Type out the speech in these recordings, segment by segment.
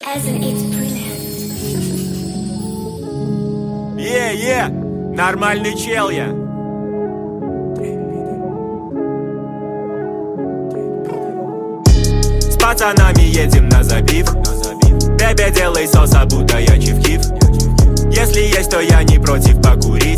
Нормальный чел я. С пацанами едем на забив. Бебе, делай соса, будто я чиф-киф. Если есть, то я не против покурить.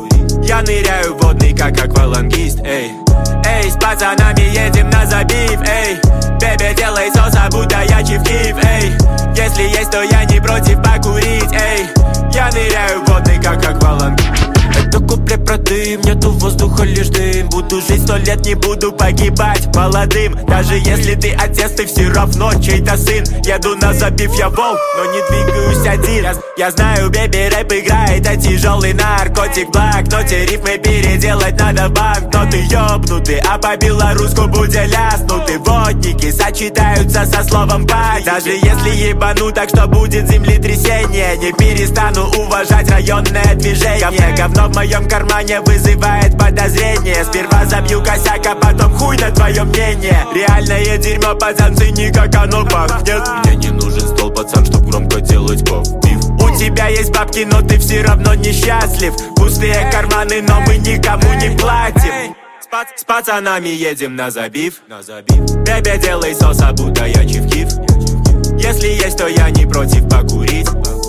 Я ныряю в водный, как аквалангист. Эй, эй, с пацанами едем на забив. Эй, бебе, делай соса, будто я чиф-киф. Эй, если есть, то я не против покурить. Эй, я ныряю в водный, как аквалангист. Это куплет-продым, нету воздуха, лишь дым. Буду жить 100 лет, не буду погибать молодым. Даже если ты отец, ты все равно чей-то сын. Еду на забив, я волк, но не двигаюсь один. Я знаю, беби, рэп играет, а тяжелый наркотик в блокноте. Рифмы переделать надо в банк. Но ты ёбнутый, а по-белорусски будет ляснутый. Водники сочетаются со словом «бай». Даже если ебану, так что будет землетрясение. Не перестану уважать районное движение. Говно в моем кармане вызывает подозрение. Сперва забью косяк, а потом хуй на твое мнение. Реальное дерьмо, пацан, цени, как оно пахнет. Мне не нужен стол, пацан, чтоб громко делать пив. У тебя есть бабки, но ты все равно несчастлив. Пустые карманы, но мы никому не платим. С пацанами едем на забив. Бебе, делай соса, будто я чиф-киф. Если есть, то я не против покурить.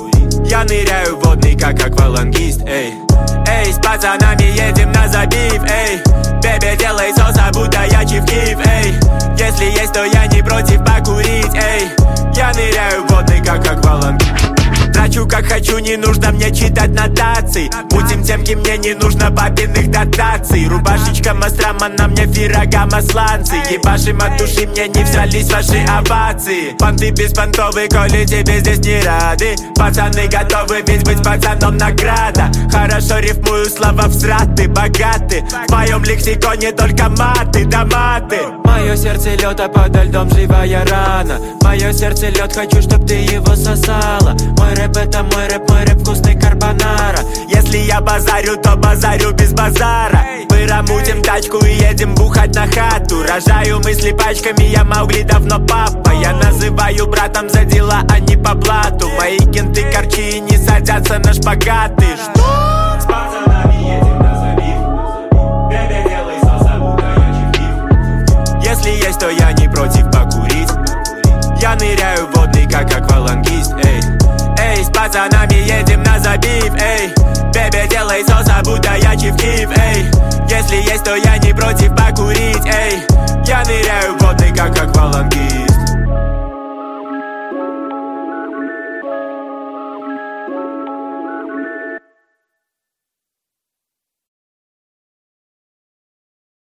Я ныряю в водный, как аквалангист. Эй, эй, с пацанами едем на забив. Эй, бебе, делай соса, будто я чиф-киф. Эй, если есть, то я не против покурить. Эй, я ныряю в водный, как аквалангист. Трачу как хочу, не нужно мне читать нотации. Мутим темки, мне не нужно папиных дотаций. Рубашечка Мастрама, на мне фирогама сланцы. Ебашим от души, мне не взялись ваши овации. Понты беспонтовые, коли тебе здесь не рады. Пацаны готовы, ведь быть пацаном награда. Хорошо рифмую, слова всраты, богаты. В моем лексиконе только маты да маты. Мое сердце лед, а подо льдом живая рана. Мое сердце лед, хочу, чтоб ты его сосала. Мой рэп это мой рэп вкусный карбонара. Если я базарю, то базарю без базара. Мы рамутим тачку и едем бухать на хату. Рожаю мысли пачками, я Маугли давно папа. Я называю братом за дела, а не по блату. Мои кенты корчи и не садятся на шпагаты. Что? С пацанами едем на забив. Бебе, делай соса, будто я чиф-киф. Если есть, то я не против покурить. Я ныряю в